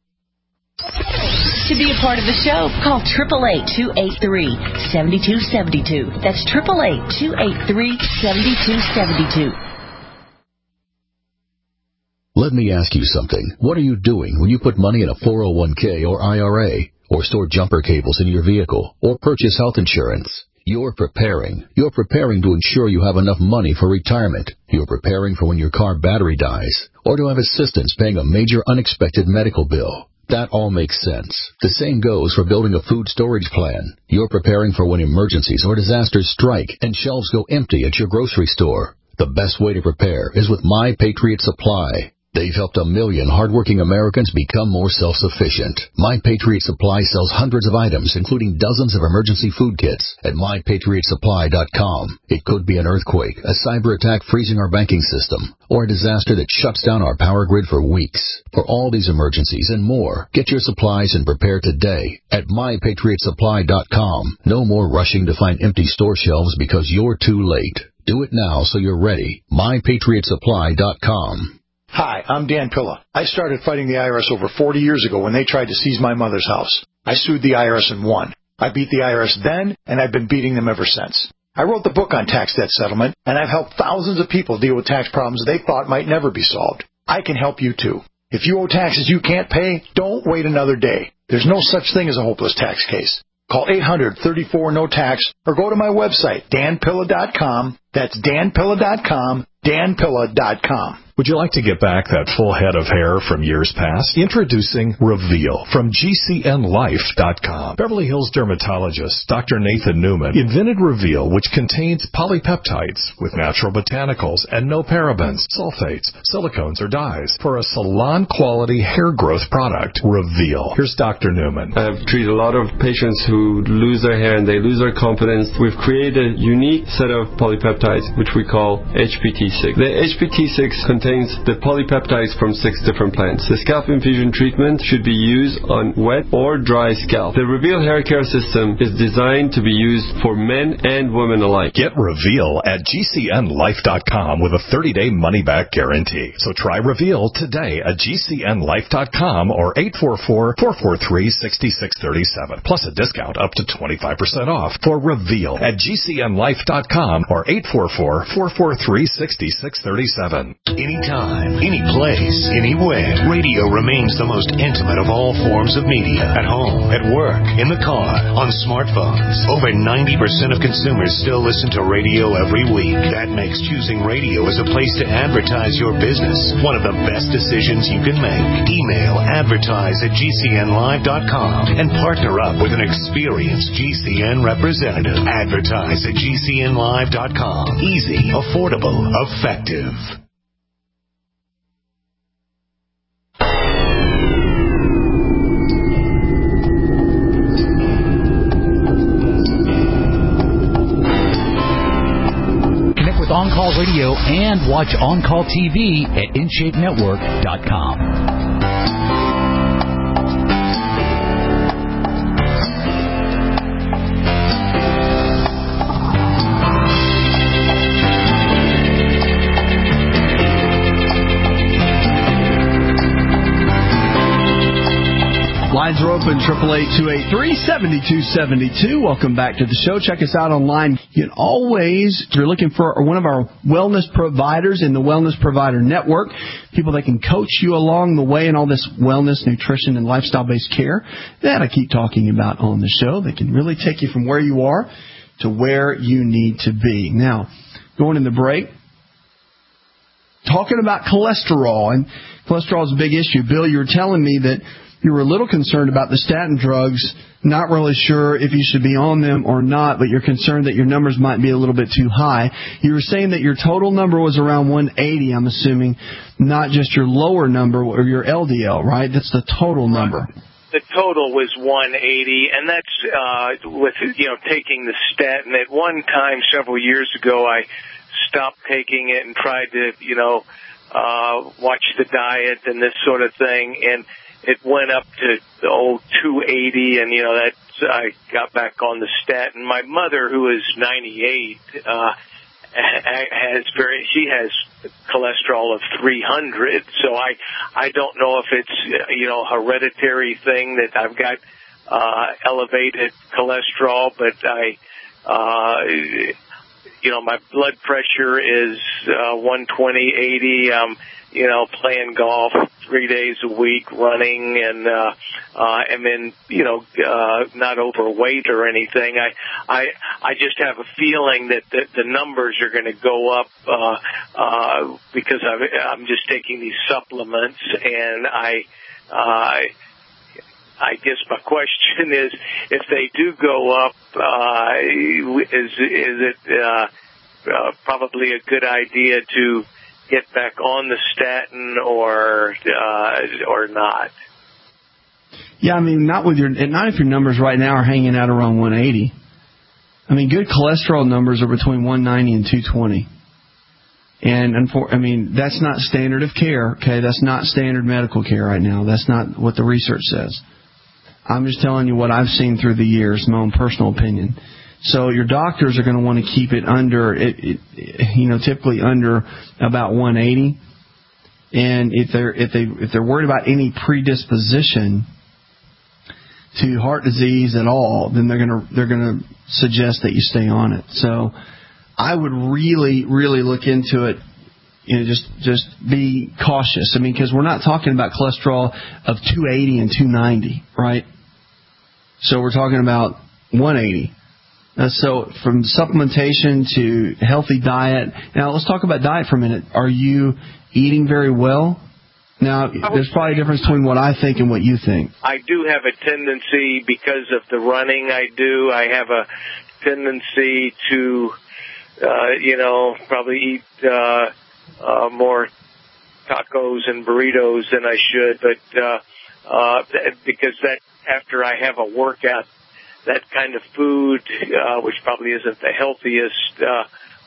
To be a part of the show, call eight eight eight, two eight three, seven two seven two. That's eight eight eight, two eight three, seven two seven two. Let me ask you something. What are you doing when you put money in a four oh one k or I R A, or store jumper cables in your vehicle, or purchase health insurance? You're preparing. You're preparing to ensure you have enough money for retirement. You're preparing for when your car battery dies, or to have assistance paying a major unexpected medical bill. That all makes sense. The same goes for building a food storage plan. You're preparing for when emergencies or disasters strike and shelves go empty at your grocery store. The best way to prepare is with My Patriot Supply. They've helped a million hardworking Americans become more self-sufficient. My Patriot Supply sells hundreds of items, including dozens of emergency food kits, at my patriot supply dot com. It could be an earthquake, a cyber attack freezing our banking system, or a disaster that shuts down our power grid for weeks. For all these emergencies and more, get your supplies and prepare today at my patriot supply dot com. No more rushing to find empty store shelves because you're too late. Do it now so you're ready. my patriot supply dot com. Hi, I'm Dan Pilla. I started fighting the I R S over forty years ago when they tried to seize my mother's house. I sued the I R S and won. I beat the I R S then, and I've been beating them ever since. I wrote the book on tax debt settlement, and I've helped thousands of people deal with tax problems they thought might never be solved. I can help you, too. If you owe taxes you can't pay, don't wait another day. There's no such thing as a hopeless tax case. Call eight hundred, thirty-four, no tax or go to my website, dan pilla dot com. That's dan pilla dot com, dan pilla dot com. Would you like to get back that full head of hair from years past? Introducing Reveal from G C N life dot com. Beverly Hills dermatologist Doctor Nathan Newman invented Reveal, which contains polypeptides with natural botanicals and no parabens, sulfates, silicones, or dyes for a salon-quality hair growth product. Reveal. Here's Doctor Newman. I've treated a lot of patients who lose their hair and they lose their confidence. We've created a unique set of polypeptides polypeptides, which we call H P T six. The H P T six contains the polypeptides from six different plants. The scalp infusion treatment should be used on wet or dry scalp. The Reveal hair care system is designed to be used for men and women alike. Get Reveal at G C N life dot com with a thirty-day money-back guarantee. So try Reveal today at G C N life dot com or eight four four, four four three, six six three seven. Plus a discount up to twenty-five percent off for Reveal at G C N life dot com or eight four four, four four three, six six three seven. Anytime, any place, anywhere, radio remains the most intimate of all forms of media. At home, at work, in the car, on smartphones. Over ninety percent of consumers still listen to radio every week. That makes choosing radio as a place to advertise your business one of the best decisions you can make. Email advertise at G C N live dot com and partner up with an experienced G C N representative. Advertise at G C N live dot com. Easy, affordable, effective. Connect with On Call Radio and watch On Call T V at in shape network dot com. Lines are open, triple eight, two eight three, seven two seven two. Welcome back to the show. Check us out online. You can always, if you're looking for one of our wellness providers in the Wellness Provider Network, people that can coach you along the way in all this wellness, nutrition, and lifestyle-based care that I keep talking about on the show. They can really take you from where you are to where you need to be. Now, going in the break, talking about cholesterol, and cholesterol is a big issue. Bill, you were telling me that you were a little concerned about the statin drugs, not really sure if you should be on them or not, but you're concerned that your numbers might be a little bit too high. You were saying that your total number was around one eighty, I'm assuming, not just your lower number or your L D L, right? That's the total number. The total was one eighty, and that's uh, with, you know, taking the statin. At one time, several years ago, I stopped taking it and tried to, you know, uh, watch the diet and this sort of thing, and it went up to the old two eighty, and, you know, that I got back on the statin. My mother, who is ninety-eight, uh, has very, she has cholesterol of three hundred, so I, I don't know if it's, you know, a hereditary thing that I've got, uh, elevated cholesterol, but I, uh, you know, my blood pressure is, uh, one twenty, eighty, um, you know, playing golf three days a week, running, and uh, uh, and then, you know, uh, not overweight or anything. I I I just have a feeling that the, the numbers are going to go up uh, uh, because I've, I'm just taking these supplements, and I. Uh, I guess my question is, if they do go up, uh, is is it uh, uh, probably a good idea to get back on the statin or uh, or not? Yeah, I mean, not with your, not if your numbers right now are hanging out around one eighty. I mean, good cholesterol numbers are between one ninety and two twenty. And, I mean, that's not standard of care, okay? That's not standard medical care right now. That's not what the research says. I'm just telling you what I've seen through the years, my own personal opinion. So your doctors are going to want to keep it under, it, it, you know, typically under about one eighty. And if they're if they if they're worried about any predisposition to heart disease at all, then they're going to they're going to suggest that you stay on it. So I would really really look into it. You know, just just be cautious. I mean, because we're not talking about cholesterol of two eighty and two ninety, right? So we're talking about one eighty. Uh, so from supplementation to healthy diet. Now let's talk about diet for a minute. Are you eating very well? Now there's probably a difference between what I think and what you think. I do have a tendency, because of the running I do, I have a tendency to, uh, you know, probably eat uh, uh, more tacos and burritos than I should, but uh, uh, because that after I have a workout, that kind of food, uh, which probably isn't the healthiest, uh,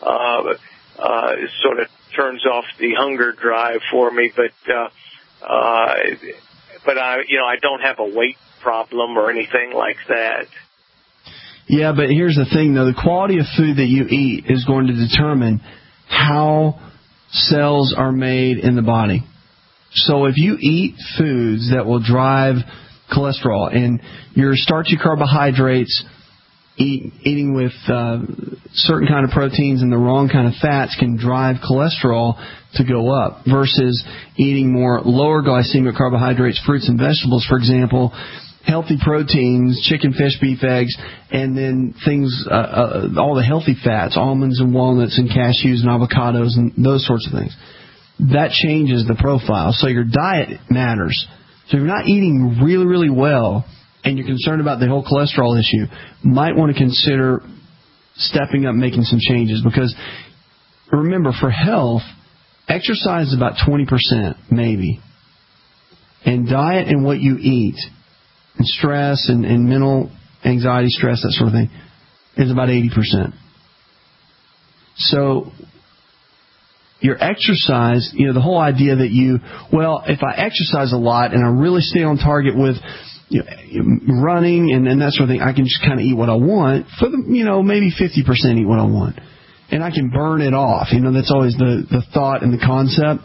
uh, uh, sort of turns off the hunger drive for me. But uh, uh, but I, you know, I don't have a weight problem or anything like that. Yeah, but here's the thing, though. The quality of food that you eat is going to determine how cells are made in the body. So if you eat foods that will drive cholesterol and your starchy carbohydrates, eat, eating with uh, certain kind of proteins and the wrong kind of fats can drive cholesterol to go up versus eating more lower glycemic carbohydrates, fruits and vegetables, for example, healthy proteins, chicken, fish, beef, eggs, and then things, uh, uh, all the healthy fats, almonds and walnuts and cashews and avocados and those sorts of things. That changes the profile. So your diet matters. So if you're not eating really, really well and you're concerned about the whole cholesterol issue, you might want to consider stepping up, making some changes. Because remember, for health, exercise is about twenty percent maybe. And diet and what you eat, and stress and, and mental anxiety, stress, that sort of thing, is about eighty percent. So your exercise, you know, the whole idea that you, well, if I exercise a lot and I really stay on target with you know, running and, and that sort of thing, I can just kind of eat what I want for the, you know, maybe fifty percent eat what I want. And I can burn it off. You know, that's always the, the thought and the concept.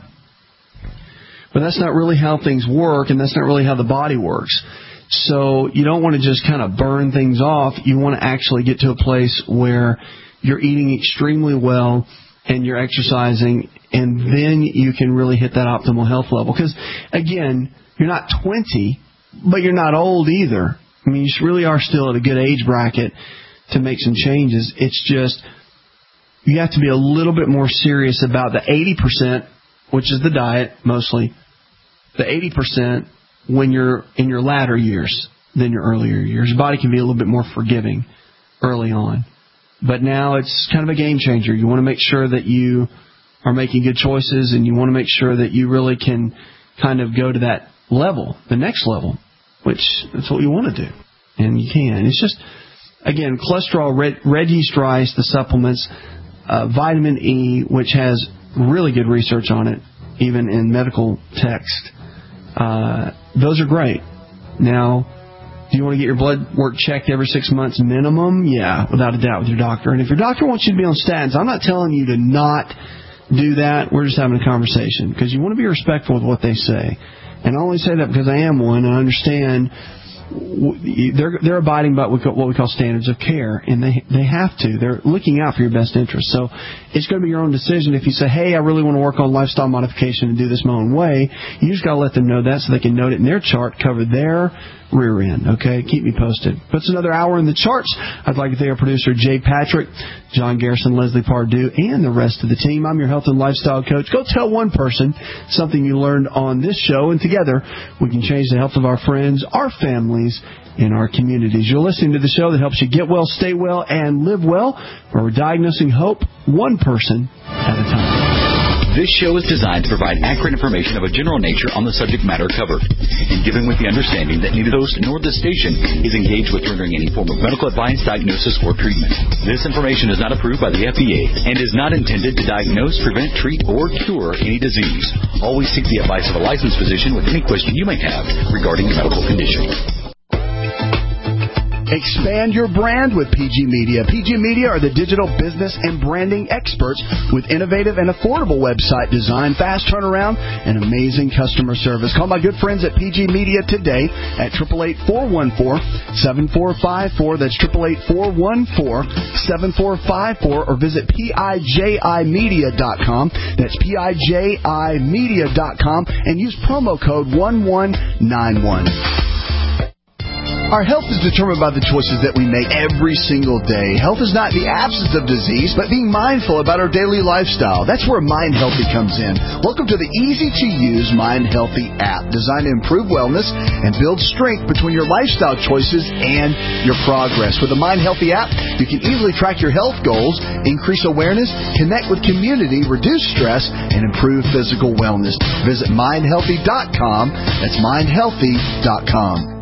But that's not really how things work, and that's not really how the body works. So you don't want to just kind of burn things off. You want to actually get to a place where you're eating extremely well and you're exercising, and then you can really hit that optimal health level. Because, again, you're not twenty, but you're not old either. I mean, you really are still at a good age bracket to make some changes. It's just you have to be a little bit more serious about the eighty percent, which is the diet mostly, the eighty percent when you're in your latter years than your earlier years. Your body can be a little bit more forgiving early on. But now it's kind of a game changer. You want to make sure that you are making good choices, and you want to make sure that you really can kind of go to that level, the next level, which that's what you want to do. And you can. It's just, again, cholesterol, red, red yeast rice, the supplements, uh, vitamin E, which has really good research on it, even in medical text. Uh, those are great. Now, do you want to get your blood work checked every six months minimum? Yeah, without a doubt with your doctor. And if your doctor wants you to be on statins, I'm not telling you to not do that. We're just having a conversation because you want to be respectful of what they say. And I only say that because I am one, and I understand they're they're abiding by what we call standards of care, and they they have to. They're looking out for your best interest. So it's going to be your own decision. If you say, hey, I really want to work on lifestyle modification and do this my own way, you just got to let them know that so they can note it in their chart, cover their rear end. Okay, keep me posted. Puts another hour in the charts. I'd like to thank our producer Jay Patrick, John Garrison, Leslie Pardue, and the rest of the team. I'm your health and lifestyle coach. Go tell one person something you learned on this show, and together we can change the health of our friends, our families, and our communities. You're listening to the show that helps you get well, stay well, and live well, where we're diagnosing hope one person at a time. This show is designed to provide accurate information of a general nature on the subject matter covered, and given with the understanding that neither the host nor the station is engaged with rendering any form of medical advice, diagnosis, or treatment. This information is not approved by the F D A and is not intended to diagnose, prevent, treat, or cure any disease. Always seek the advice of a licensed physician with any question you may have regarding your medical condition. Expand your brand with P G Media. P G Media are the digital business and branding experts with innovative and affordable website design, fast turnaround, and amazing customer service. Call my good friends at P G Media today at eight eight eight, four one four, seven four five four. That's eight eight eight, four one four, seven four five four, or visit P I J I media dot com. That's P I J I media dot com and use promo code one one nine one. Our health is determined by the choices that we make every single day. Health is not the absence of disease, but being mindful about our daily lifestyle. That's where Mind Healthy comes in. Welcome to the easy-to-use Mind Healthy app, designed to improve wellness and build strength between your lifestyle choices and your progress. With the Mind Healthy app, you can easily track your health goals, increase awareness, connect with community, reduce stress, and improve physical wellness. Visit mind healthy dot com. That's mind healthy dot com.